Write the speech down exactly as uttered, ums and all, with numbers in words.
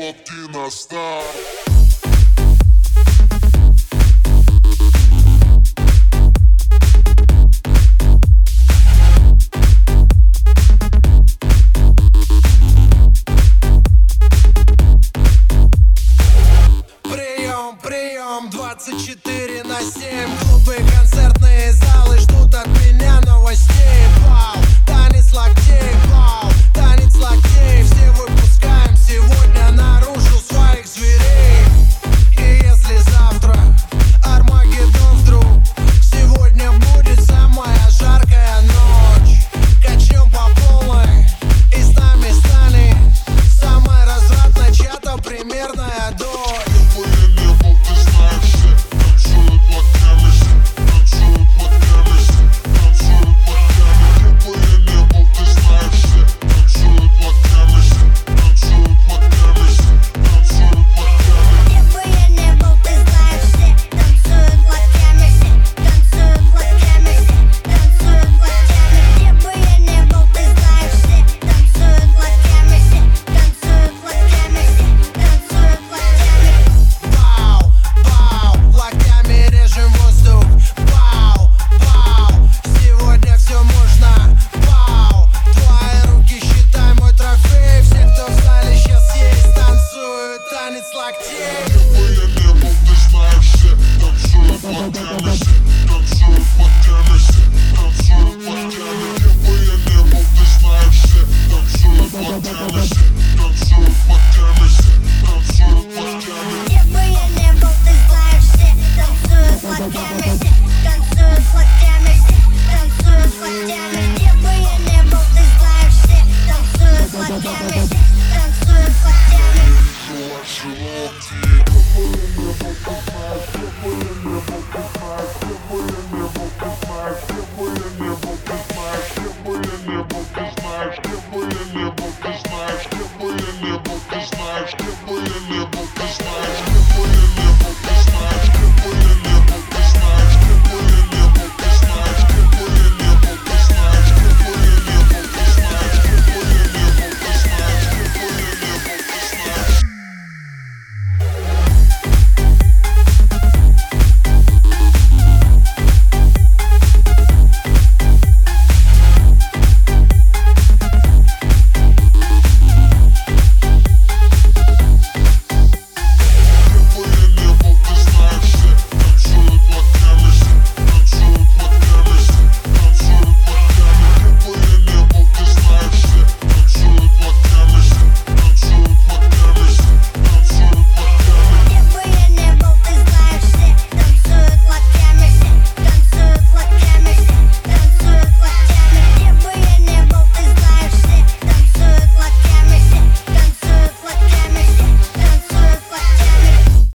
хлопки на старт. Прием, прием, двадцать четыре на семь. Клубы, концертные залы ждут от меня новостей. Вау, танец локтей, вау, танец локтей. Все выпускаем сегодня наружу своих зверей. И если завтра Армагеддон вдруг, сегодня будет самая жаркая ночь. Качнем по полной, и с нами станет самая развратная чата, примерная дочь. Ты знаешь,